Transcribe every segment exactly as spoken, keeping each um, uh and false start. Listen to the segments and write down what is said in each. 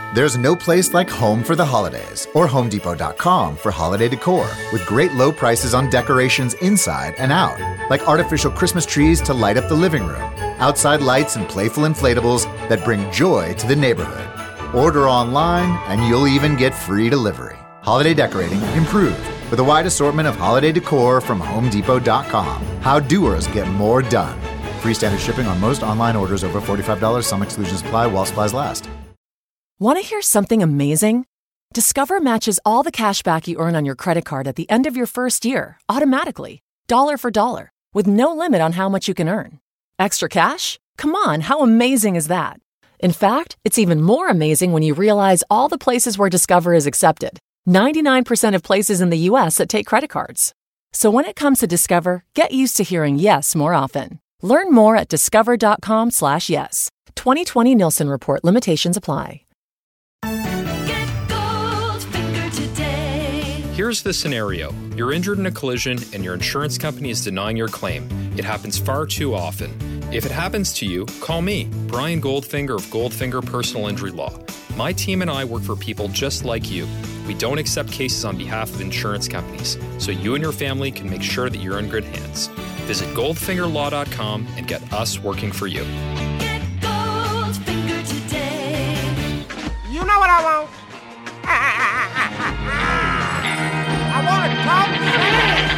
There's no place like home for the holidays, or Home Depot dot com for holiday decor, with great low prices on decorations inside and out, like artificial Christmas trees to light up the living room, outside lights and playful inflatables that bring joy to the neighborhood. Order online and you'll even get free delivery. Holiday decorating improved with a wide assortment of holiday decor from Home Depot dot com. How doers get more done. Free standard shipping on most online orders over forty-five dollars. Some exclusions apply while supplies last. Want to hear something amazing? Discover matches all the cash back you earn on your credit card at the end of your first year, automatically, dollar for dollar, with no limit on how much you can earn. Extra cash? Come on, how amazing is that? In fact, it's even more amazing when you realize all the places where Discover is accepted. ninety-nine percent of places in the U S that take credit cards. So when it comes to Discover, get used to hearing yes more often. Learn more at discover.com slash yes. twenty twenty Nielsen Report. Limitations apply. Here's the scenario. You're injured in a collision and your insurance company is denying your claim. It happens far too often. If it happens to you, call me, Brian Goldfinger of Goldfinger Personal Injury Law. My team and I work for people just like you. We don't accept cases on behalf of insurance companies, so you and your family can make sure that you're in good hands. Visit goldfinger law dot com and get us working for you. Get Goldfinger today. You know what I want? I want to talk shit.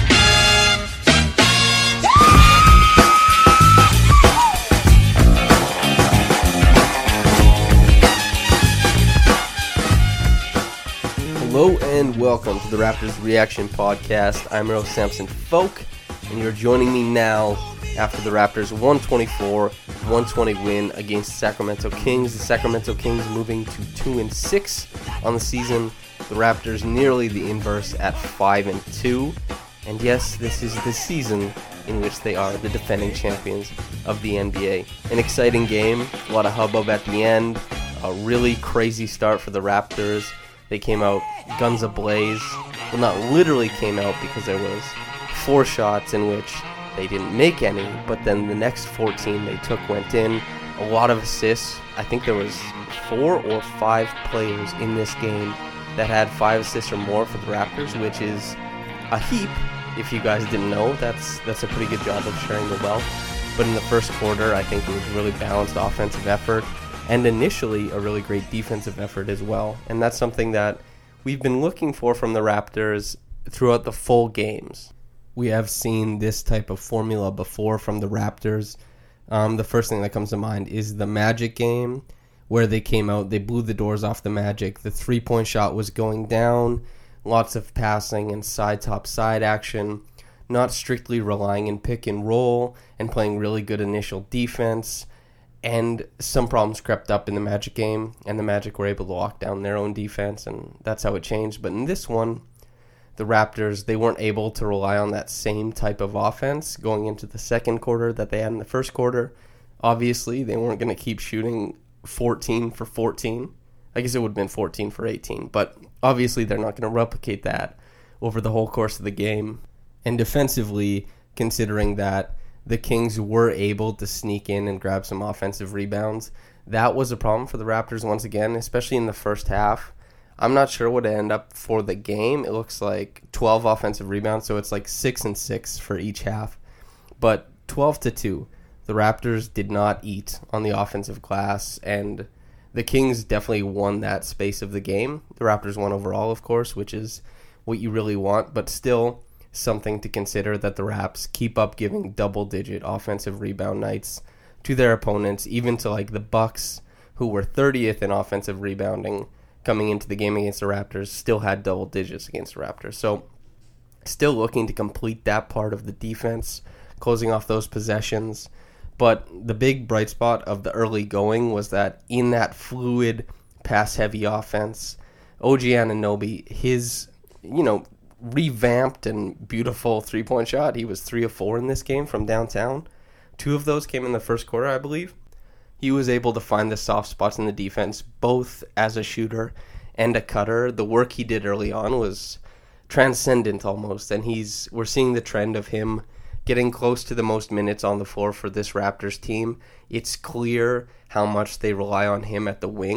Hello and welcome to the Raptors Reaction Podcast. I'm Earl Sampson Folk, and you're joining me now after the Raptors' one twenty-four one twenty win against the Sacramento Kings. The Sacramento Kings moving to two and six on the season. The Raptors nearly the inverse at five and two. And yes, this is the season in which they are the defending champions of the N B A. An exciting game, a lot of hubbub at the end, a really crazy start for the Raptors. They came out guns ablaze. Well, not literally came out because there was four shots in which they didn't make any, but then the next fourteen they took went in. A lot of assists. I think there was four or five players in this game that had five assists or more for the Raptors, which is a heap. If you guys didn't know, that's that's a pretty good job of sharing the wealth. But in the first quarter, I think it was really balanced offensive effort, and initially a really great defensive effort as well. And that's something that we've been looking for from the Raptors throughout the full games. We have seen this type of formula before from the Raptors. Um, the first thing that comes to mind is the Magic game, where they came out, they blew the doors off the Magic. The three-point shot was going down, lots of passing and side-top-side action, not strictly relying in pick and roll and playing really good initial defense. And some problems crept up in the Magic game, and the Magic were able to lock down their own defense, and that's how it changed. But in this one, the Raptors, they weren't able to rely on that same type of offense going into the second quarter that they had in the first quarter. Obviously, they weren't going to keep shooting fourteen for fourteen. I guess it would have been fourteen for eighteen, but obviously they're not going to replicate that over the whole course of the game. And defensively, considering that the Kings were able to sneak in and grab some offensive rebounds, that was a problem for the Raptors once again, especially in the first half. I'm not sure what it ended up for the game. It looks like twelve offensive rebounds, so it's like six and six for each half. But twelve to two, the Raptors did not eat on the offensive glass, and the Kings definitely won that space of the game. The Raptors won overall, of course, which is what you really want, but still something to consider that the Raps keep up giving double-digit offensive rebound nights to their opponents, even to like the Bucks, who were thirtieth in offensive rebounding coming into the game against the Raptors, still had double digits against the Raptors. So still looking to complete that part of the defense, closing off those possessions. But the big bright spot of the early going was that in that fluid, pass-heavy offense, O G Anunoby, his, you know, revamped and beautiful three-point shot, he was three of four in this game from downtown. Two of those came in the first quarter, I believe. He was able to find the soft spots in the defense, both as a shooter and a cutter. The work he did early on was transcendent almost, and he's we're seeing the trend of him getting close to the most minutes on the floor for this Raptors team. It's clear how much they rely on him at the wing,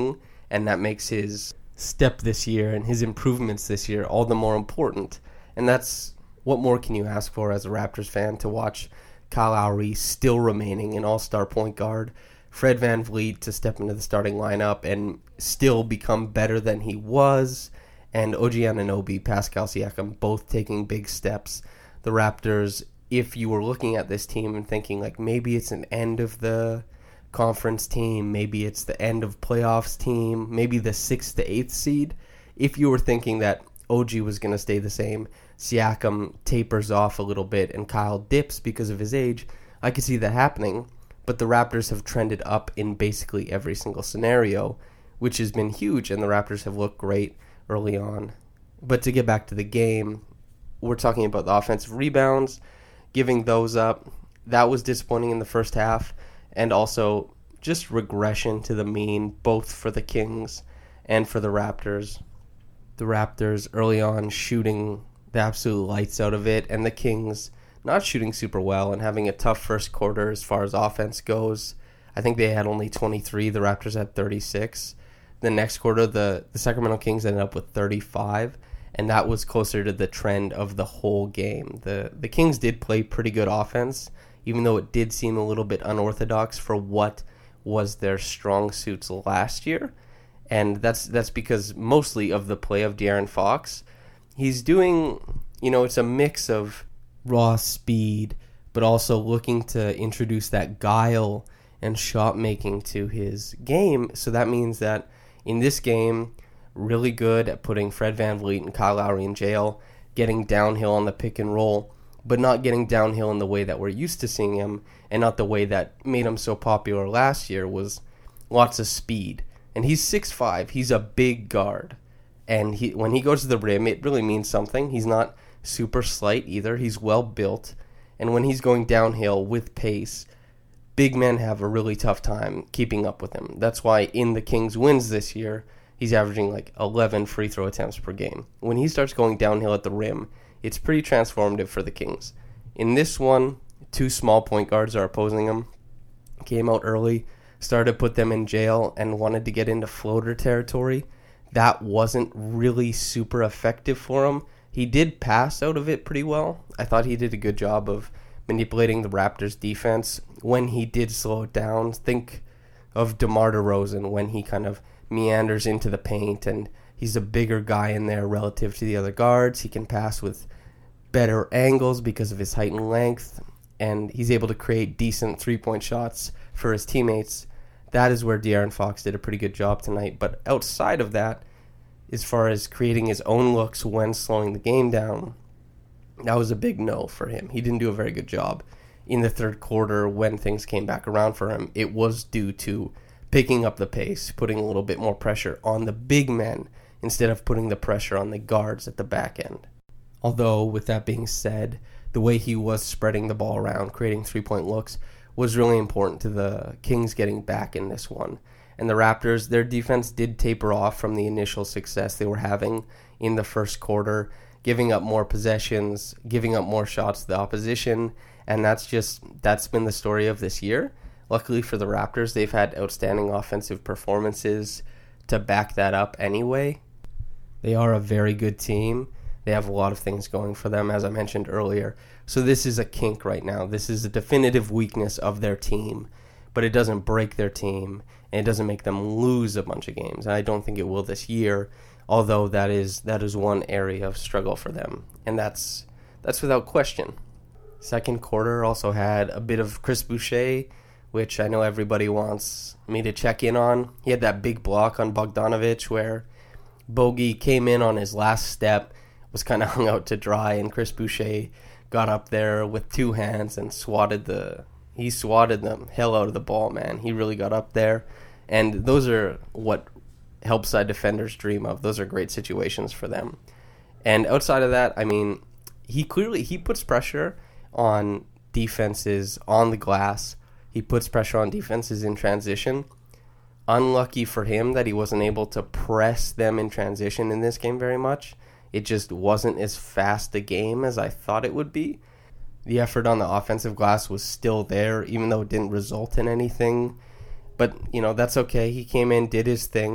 and that makes his step this year and his improvements this year all the more important. And that's, what more can you ask for as a Raptors fan, to watch Kyle Lowry still remaining an all-star point guard, Fred VanVleet to step into the starting lineup and still become better than he was, and O G Anunoby, Pascal Siakam both taking big steps. The Raptors, if you were looking at this team and thinking like maybe it's an end of the conference team, maybe it's the end of playoffs team, maybe the sixth to eighth seed, if you were thinking that O G was going to stay the same, Siakam tapers off a little bit and Kyle dips because of his age, I could see that happening. But the Raptors have trended up in basically every single scenario, which has been huge, and the Raptors have looked great early on. But to get back to the game, we're talking about the offensive rebounds, giving those up. That was disappointing in the first half, and also just regression to the mean, both for the Kings and for the Raptors. The Raptors early on shooting the absolute lights out of it, and the Kings not shooting super well and having a tough first quarter as far as offense goes. I think they had only twenty-three, the Raptors had thirty-six. The next quarter, the, the Sacramento Kings ended up with thirty-five, and that was closer to the trend of the whole game. The the Kings did play pretty good offense, even though it did seem a little bit unorthodox for what was their strong suits last year. And that's that's because mostly of the play of De'Aaron Fox. He's doing, you know, it's a mix of raw speed, but also looking to introduce that guile and shot making to his game. So that means that in this game, really good at putting Fred VanVleet and Kyle Lowry in jail, getting downhill on the pick and roll, but not getting downhill in the way that we're used to seeing him, and not the way that made him so popular last year, was lots of speed. And he's six five, he's a big guard. And he when he goes to the rim, it really means something. He's not super slight either. He's well built. And when he's going downhill with pace, big men have a really tough time keeping up with him. That's why in the Kings wins this year, he's averaging like eleven free throw attempts per game. When he starts going downhill at the rim, it's pretty transformative for the Kings. In this one, two small point guards are opposing him. Came out early, started to put them in jail, and wanted to get into floater territory. That wasn't really super effective for him. He did pass out of it pretty well. I thought he did a good job of manipulating the Raptors' defense. When he did slow it down, think of DeMar DeRozan when he kind of meanders into the paint, and he's a bigger guy in there relative to the other guards. He can pass with better angles because of his height and length, and he's able to create decent three-point shots for his teammates. That is where De'Aaron Fox did a pretty good job tonight. But outside of that, as far as creating his own looks when slowing the game down, that was a big no for him. He didn't do a very good job in the third quarter when things came back around for him. It was due to picking up the pace, putting a little bit more pressure on the big men instead of putting the pressure on the guards at the back end. Although, with that being said, the way he was spreading the ball around, creating three-point looks, was really important to the Kings getting back in this one. And the Raptors, their defense did taper off from the initial success they were having in the first quarter, giving up more possessions, giving up more shots to the opposition, and that's just, that's been the story of this year. Luckily for the Raptors, they've had outstanding offensive performances to back that up anyway. They are a very good team. They have a lot of things going for them, as I mentioned earlier. So this is a kink right now. This is a definitive weakness of their team, but it doesn't break their team, and it doesn't make them lose a bunch of games. And I don't think it will this year, although that is that is one area of struggle for them, and that's that's without question. Second quarter also had a bit of Chris Boucher, which I know everybody wants me to check in on. He had that big block on Bogdanovic where Bogey came in on his last step, was kind of hung out to dry, and Chris Boucher got up there with two hands and swatted the he swatted the hell out of the ball, man. He really got up there, and those are what help side defenders dream of. Those are great situations for them. And outside of that, I mean, he clearly he puts pressure on defenses on the glass. He puts pressure on defenses in transition. Unlucky for him that he wasn't able to press them in transition in this game very much. It just wasn't as fast a game as I thought it would be. The effort on the offensive glass was still there, even though it didn't result in anything. But, you know, that's okay. He came in, did his thing.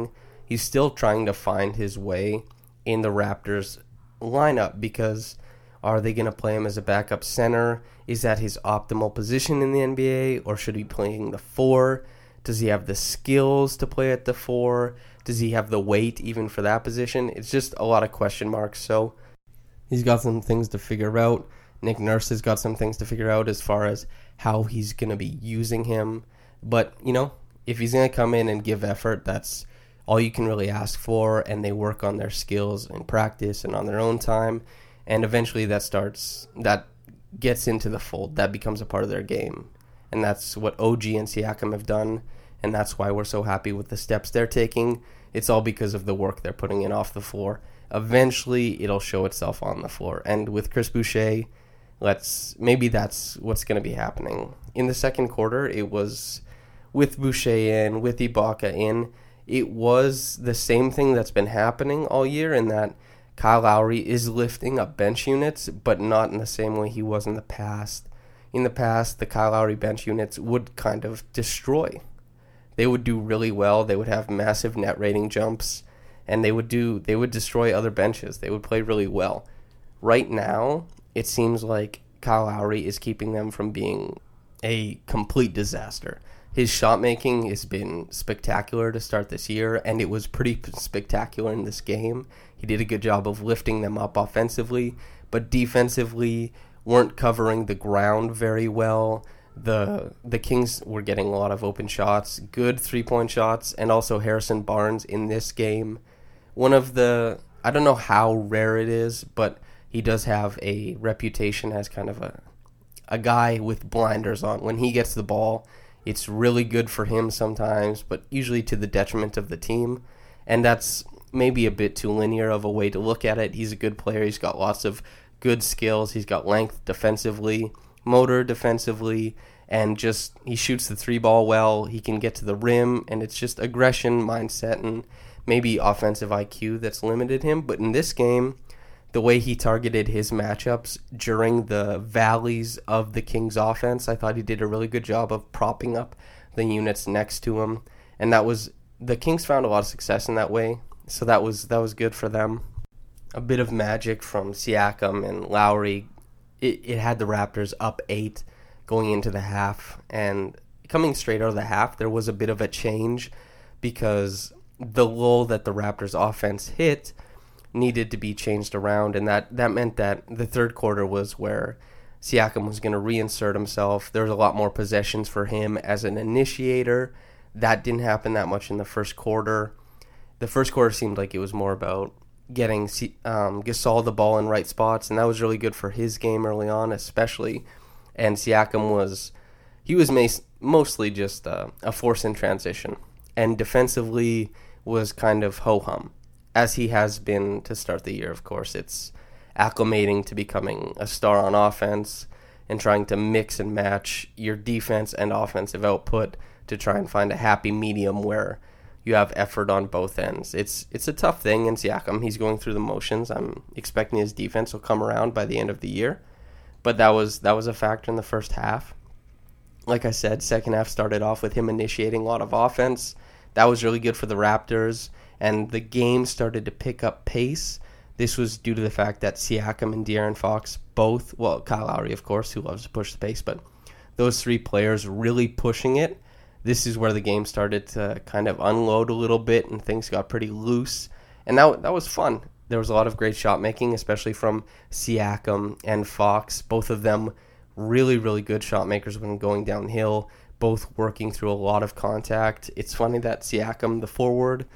he's still trying to find his way in the Raptors lineup, because are they going to play him as a backup center? Is that his optimal position in the N B A, or should he be playing the four? Does he have the skills to play at the four? Does he have the weight even for that position? It's just a lot of question marks. So he's got some things to figure out. Nick Nurse has got some things to figure out as far as how he's going to be using him. But, you know, if he's going to come in and give effort, that's all you can really ask for, and they work on their skills in practice and on their own time, and eventually that starts, that gets into the fold. That becomes a part of their game, and that's what O G and Siakam have done, and that's why we're so happy with the steps they're taking. It's all because of the work they're putting in off the floor. Eventually, it'll show itself on the floor, and with Chris Boucher, let's maybe that's what's going to be happening. In the second quarter, it was with Boucher in, with Ibaka in, it was the same thing that's been happening all year, in that Kyle Lowry is lifting up bench units, but not in the same way he was in the past. In the past, the Kyle Lowry bench units would kind of destroy. They would do really well. They would have massive net rating jumps, and they would do they would destroy other benches. They would play really well. Right now, it seems like Kyle Lowry is keeping them from being a complete disaster. His shot making has been spectacular to start this year, and it was pretty spectacular in this game. He did a good job of lifting them up offensively, but defensively weren't covering the ground very well. The the Kings were getting a lot of open shots, good three-point shots, and also Harrison Barnes in this game. One of the, I don't know how rare it is, but he does have a reputation as kind of a a guy with blinders on. When he gets the ball, it's really good for him sometimes, but usually to the detriment of the team. And that's maybe a bit too linear of a way to look at it. He's a good player. He's got lots of good skills. He's got length defensively, motor defensively, and just he shoots the three ball well. He can get to the rim, and it's just aggression, mindset, and maybe offensive I Q that's limited him. But in this game, the way he targeted his matchups during the valleys of the Kings offense, I thought he did a really good job of propping up the units next to him. And that was, the Kings found a lot of success in that way. So that was that was good for them. A bit of magic from Siakam and Lowry. It, it had the Raptors up eight going into the half. And coming straight out of the half, there was a bit of a change, because the lull that the Raptors offense hit needed to be changed around, and that, that meant that the third quarter was where Siakam was going to reinsert himself. There was a lot more possessions for him as an initiator. That didn't happen that much in the first quarter. The first quarter seemed like it was more about getting um, Gasol the ball in right spots, and that was really good for his game early on, especially. And Siakam was, he was mas- mostly just uh, a force in transition, and defensively was kind of ho-hum, as he has been to start the year. Of course, it's acclimating to becoming a star on offense and trying to mix and match your defense and offensive output to try and find a happy medium where you have effort on both ends. It's it's a tough thing in Siakam. He's going through the motions. I'm expecting his defense will come around by the end of the year, but that was that was a factor in the first half. Like I said, second half started off with him initiating a lot of offense. That was really good for the Raptors, and the game started to pick up pace. This was due to the fact that Siakam and De'Aaron Fox both, well, Kyle Lowry, of course, who loves to push the pace, but those three players really pushing it. This is where the game started to kind of unload a little bit, and things got pretty loose, and that, that was fun. There was a lot of great shot making, especially from Siakam and Fox. Both of them really, really good shot makers when going downhill, both working through a lot of contact. It's funny that Siakam, the forward,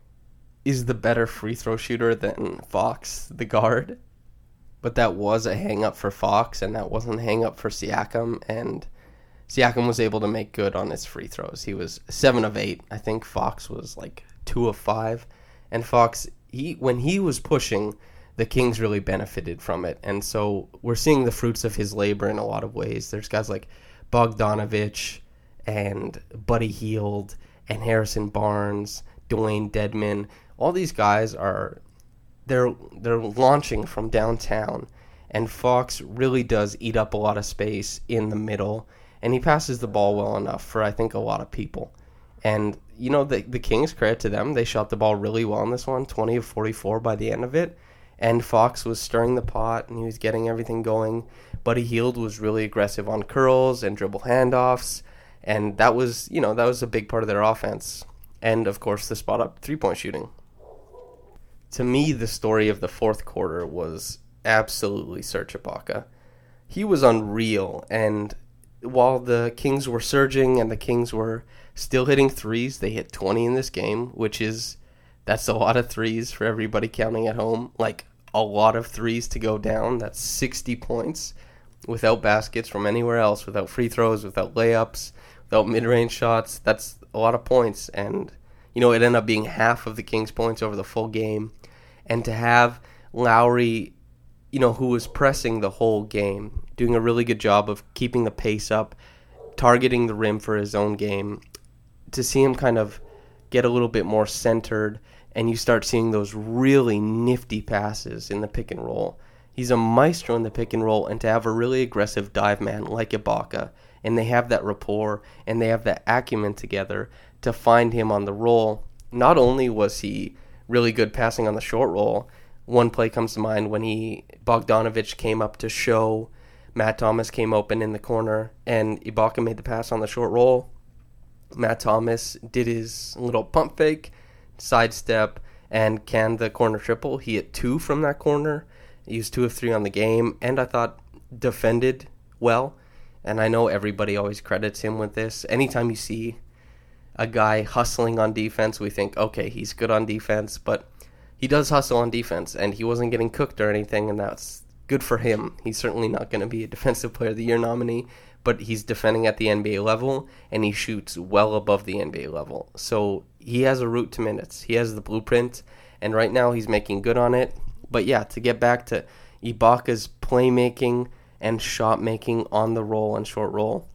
is the better free throw shooter than Fox, the guard. But that was a hang-up for Fox, and that wasn't a hang-up for Siakam. And Siakam was able to make good on his free throws. He was seven of eight. I think Fox was like two of five. And Fox, he when he was pushing, the Kings really benefited from it. And so we're seeing the fruits of his labor in a lot of ways. There's guys like Bogdanovich and Buddy Hield and Harrison Barnes, Dwayne Dedman. All these guys are they're they're launching from downtown, and Fox really does eat up a lot of space in the middle, and he passes the ball well enough for, I think, a lot of people. And you know, the, the Kings, credit to them, they shot the ball really well in this one, twenty of forty-four by the end of it. And Fox was stirring the pot, and he was getting everything going. Buddy Hield was really aggressive on curls and dribble handoffs. And that was, you know, that was a big part of their offense. And, of course, the spot-up three-point shooting. To me, the story of the fourth quarter was absolutely Serge Ibaka. He was unreal, and while the Kings were surging and the Kings were still hitting threes, they hit twenty in this game, which is, that's a lot of threes for everybody counting at home. Like, a lot of threes to go down. That's sixty points without baskets from anywhere else, without free throws, without layups, without mid-range shots. That's a lot of points, and, you know, it ended up being half of the Kings' points over the full game. And to have Lowry, you know, who was pressing the whole game, doing a really good job of keeping the pace up, targeting the rim for his own game, to see him kind of get a little bit more centered, and you start seeing those really nifty passes in the pick and roll. He's a maestro in the pick and roll, and to have a really aggressive dive man like Ibaka, and they have that rapport, and they have that acumen together to find him on the roll. Not only was he really good passing on the short roll, one play comes to mind when he Bogdanovich came up to show Matt Thomas came open in the corner, and Ibaka made the pass on the short roll. Matt Thomas did his little pump fake, sidestep, and canned the corner triple. He hit two from that corner. He used two of three on the game, and I thought defended well. And I know everybody always credits him with this. Anytime you see a guy hustling on defense, we think, okay, he's good on defense, but he does hustle on defense, and he wasn't getting cooked or anything, and that's good for him. He's certainly not going to be a Defensive Player of the Year nominee, but he's defending at the N B A level, and he shoots well above the N B A level. So he has a route to minutes. He has the blueprint, and right now he's making good on it. But yeah, to get back to Ibaka's playmaking and shot making on the roll and short roll,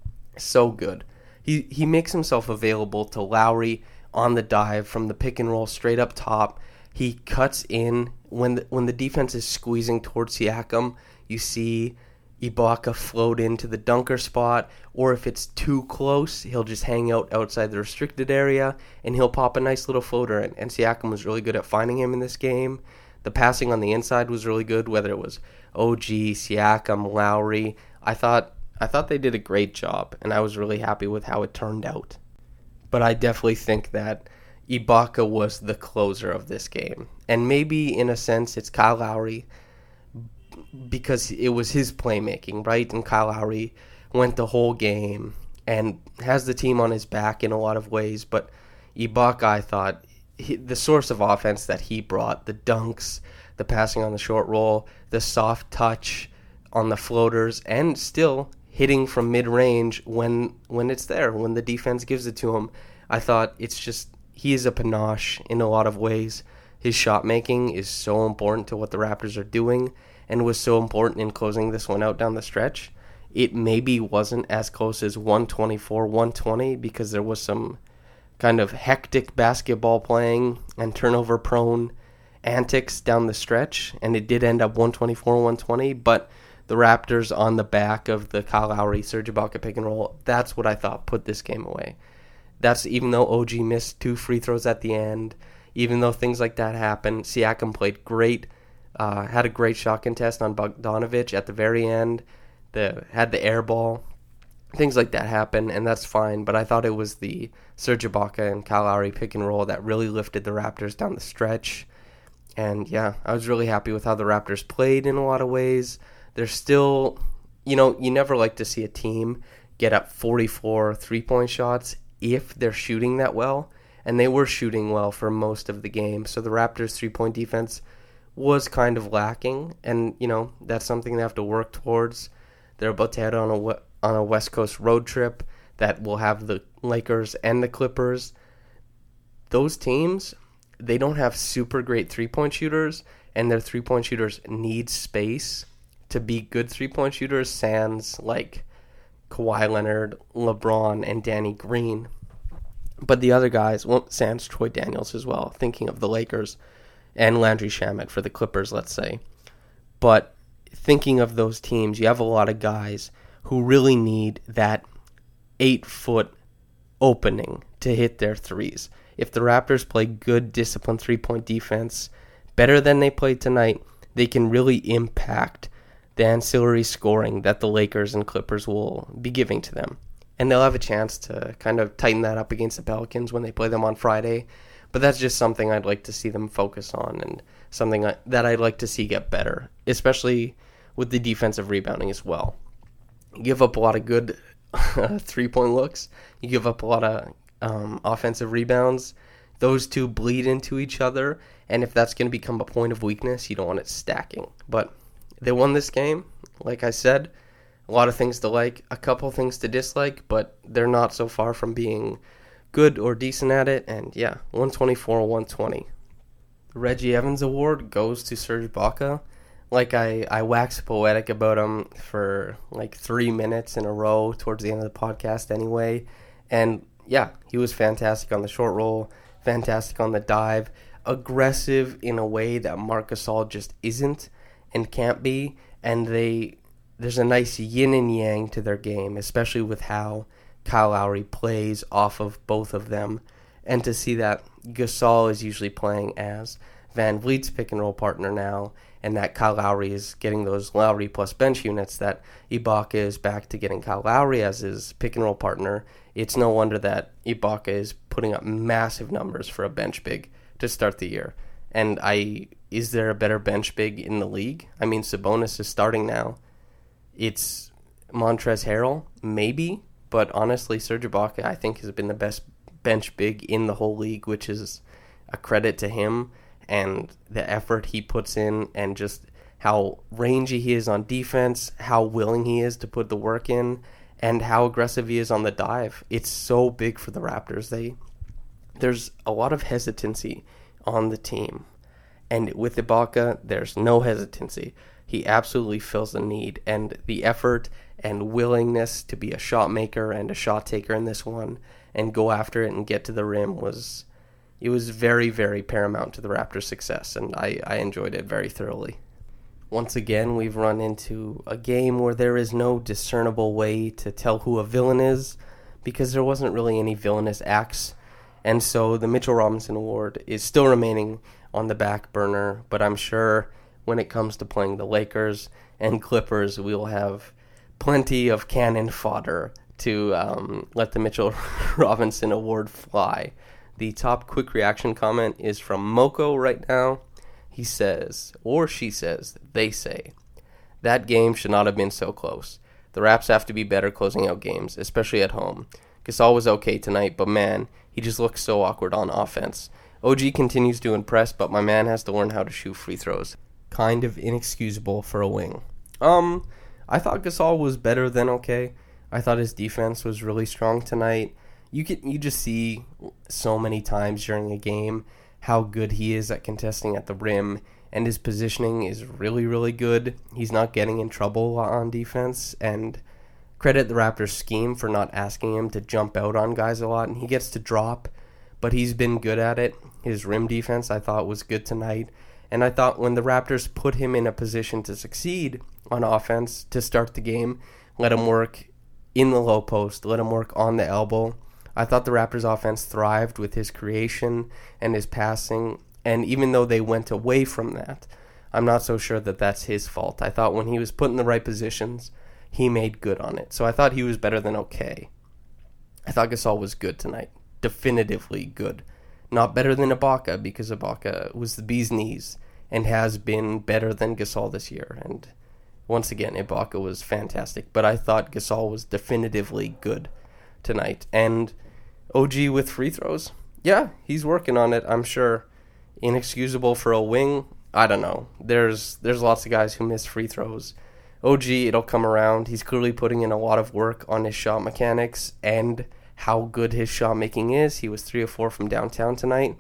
so good. He he makes himself available to Lowry on the dive from the pick and roll straight up top. He cuts in when the, when the defense is squeezing towards Siakam. You see Ibaka float into the dunker spot, or if it's too close, he'll just hang out outside the restricted area, and he'll pop a nice little floater. And, and Siakam was really good at finding him in this game. The passing on the inside was really good, whether it was O G, Siakam, Lowry. I thought I thought they did a great job, and I was really happy with how it turned out. But I definitely think that Ibaka was the closer of this game. And maybe, in a sense, it's Kyle Lowry, because it was his playmaking, right? And Kyle Lowry went the whole game and has the team on his back in a lot of ways. But Ibaka, I thought, he, the source of offense that he brought, the dunks, the passing on the short roll, the soft touch on the floaters, and still hitting from mid-range when when it's there, when the defense gives it to him. I thought it's just, he is a panache in a lot of ways. His shot making is so important to what the Raptors are doing, and was so important in closing this one out down the stretch. It maybe wasn't as close as one twenty-four one twenty because there was some kind of hectic basketball playing and turnover prone antics down the stretch, and it did end up one twenty-four one twenty, but the Raptors on the back of the Kyle Lowry, Serge Ibaka pick and roll, that's what I thought put this game away. That's even though O G missed two free throws at the end, even though things like that happened, Siakam played great, uh, had a great shot contest on Bogdanovich at the very end, the had the air ball, things like that happen, and that's fine, but I thought it was the Serge Ibaka and Kyle Lowry pick and roll that really lifted the Raptors down the stretch. And yeah, I was really happy with how the Raptors played in a lot of ways. They're still, you know, you never like to see a team get up forty-four three-point shots if they're shooting that well, and they were shooting well for most of the game. So the Raptors' three-point defense was kind of lacking, and, you know, that's something they have to work towards. They're about to head on a, on a West Coast road trip that will have the Lakers and the Clippers. Those teams, they don't have super great three-point shooters, and their three-point shooters need space to be good three-point shooters, sans like Kawhi Leonard, LeBron, and Danny Green. But the other guys, well, sans Troy Daniels as well, thinking of the Lakers, and Landry Shamet for the Clippers, let's say. But thinking of those teams, you have a lot of guys who really need that eight-foot opening to hit their threes. If the Raptors play good, disciplined three-point defense, better than they played tonight, they can really impact the ancillary scoring that the Lakers and Clippers will be giving to them. And they'll have a chance to kind of tighten that up against the Pelicans when they play them on Friday. But that's just something I'd like to see them focus on and something that I'd like to see get better, especially with the defensive rebounding as well. You give up a lot of good three-point looks. You give up a lot of um, offensive rebounds. Those two bleed into each other, and if that's going to become a point of weakness, you don't want it stacking. But they won this game, like I said. A lot of things to like, a couple things to dislike, but they're not so far from being good or decent at it. And yeah, one twenty-four one twenty. The Reggie Evans Award goes to Serge Ibaka. Like I, I waxed poetic about him for like three minutes in a row towards the end of the podcast anyway. And yeah, he was fantastic on the short roll, fantastic on the dive, aggressive in a way that Marc Gasol just isn't and can't be. And they... there's a nice yin and yang to their game, especially with how Kyle Lowry plays off of both of them. And to see that Gasol is usually playing as Van Vliet's pick and roll partner now, and that Kyle Lowry is getting those Lowry plus bench units, that Ibaka is back to getting Kyle Lowry as his pick and roll partner, it's no wonder that Ibaka is putting up massive numbers for a bench big to start the year. And I is there a better bench big in the league? I mean, Sabonis is starting now. It's Montrezl Harrell, maybe, but honestly, Serge Ibaka, I think, has been the best bench big in the whole league, which is a credit to him and the effort he puts in and just how rangy he is on defense, how willing he is to put the work in, and how aggressive he is on the dive. It's so big for the Raptors. They There's a lot of hesitancy on the team, and with Ibaka, there's no hesitancy. He absolutely fills the need, and the effort and willingness to be a shot maker and a shot taker in this one and go after it and get to the rim was it was very, very paramount to the Raptors' success, and I, I enjoyed it very thoroughly. Once again, we've run into a game where there is no discernible way to tell who a villain is because there wasn't really any villainous acts, and so the Mitchell Robinson Award is still remaining on the back burner, but I'm sure when it comes to playing the Lakers and Clippers, we will have plenty of cannon fodder to um, let the Mitchell Robinson Award fly. The top quick reaction comment is from Moko right now. He says, or she says, they say, that game should not have been so close. The Raps have to be better closing out games, especially at home. Gasol was okay tonight, but man, he just looks so awkward on offense. O G continues to impress, but my man has to learn how to shoot free throws. Kind of inexcusable for a wing. Um, I thought Gasol was better than okay. I thought his defense was really strong tonight. You can you just see so many times during a game how good he is at contesting at the rim, and his positioning is really, really good. He's not getting in trouble on defense, and credit the Raptors scheme for not asking him to jump out on guys a lot, and he gets to drop, but he's been good at it. His rim defense, I thought, was good tonight. And I thought when the Raptors put him in a position to succeed on offense to start the game, let him work in the low post, let him work on the elbow, I thought the Raptors offense thrived with his creation and his passing. And even though they went away from that, I'm not so sure that that's his fault. I thought when he was put in the right positions, he made good on it. So I thought he was better than okay. I thought Gasol was good tonight. Definitively good. Not better than Ibaka, because Ibaka was the bee's knees and has been better than Gasol this year. And once again, Ibaka was fantastic. But I thought Gasol was definitively good tonight. And O G with free throws? Yeah, he's working on it, I'm sure. Inexcusable for a wing? I don't know. There's there's lots of guys who miss free throws. O G, it'll come around. He's clearly putting in a lot of work on his shot mechanics and how good his shot making is. He was three or four from downtown tonight.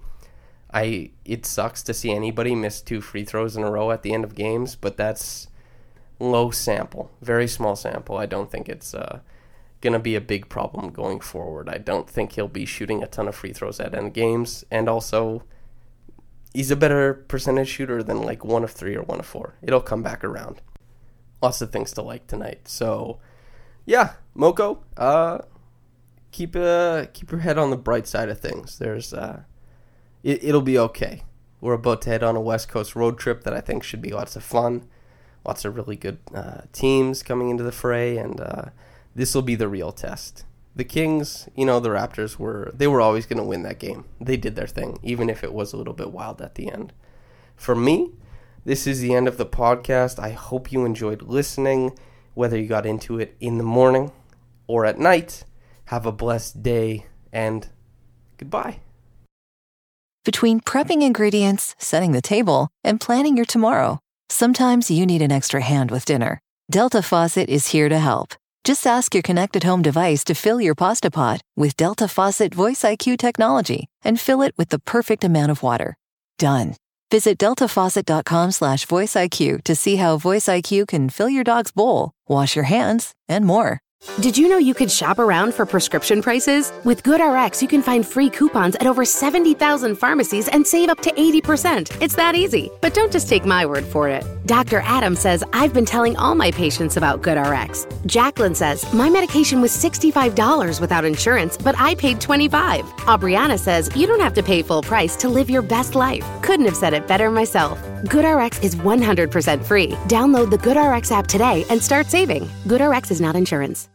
I it sucks to see anybody miss two free throws in a row at the end of games, but that's low sample, very small sample. I don't think it's uh, going to be a big problem going forward. I don't think he'll be shooting a ton of free throws at end games, and also he's a better percentage shooter than like one of three or one of four. It'll come back around. Lots of things to like tonight. So, yeah, Moko, uh, keep uh, keep your head on the bright side of things. There's uh, it, it'll be okay. We're about to head on a West Coast road trip that I think should be lots of fun. Lots of really good uh, teams coming into the fray, and uh, this will be the real test. The Kings, you know, the Raptors were they were always going to win that game. They did their thing, even if it was a little bit wild at the end. For me, this is the end of the podcast. I hope you enjoyed listening, whether you got into it in the morning or at night. Have a blessed day, and goodbye. Between prepping ingredients, setting the table, and planning your tomorrow, sometimes you need an extra hand with dinner. Delta Faucet is here to help. Just ask your connected home device to fill your pasta pot with Delta Faucet Voice I Q technology and fill it with the perfect amount of water. Done. Visit deltafaucet.com slash voiceIQ to see how Voice I Q can fill your dog's bowl, wash your hands, and more. Did you know you could shop around for prescription prices? With GoodRx, you can find free coupons at over seventy thousand pharmacies and save up to eighty percent. It's that easy. But don't just take my word for it. Doctor Adam says, I've been telling all my patients about GoodRx. Jacqueline says, my medication was sixty-five dollars without insurance, but I paid twenty-five dollars. Aubriana says, you don't have to pay full price to live your best life. Couldn't have said it better myself. GoodRx is one hundred percent free. Download the GoodRx app today and start saving. GoodRx is not insurance.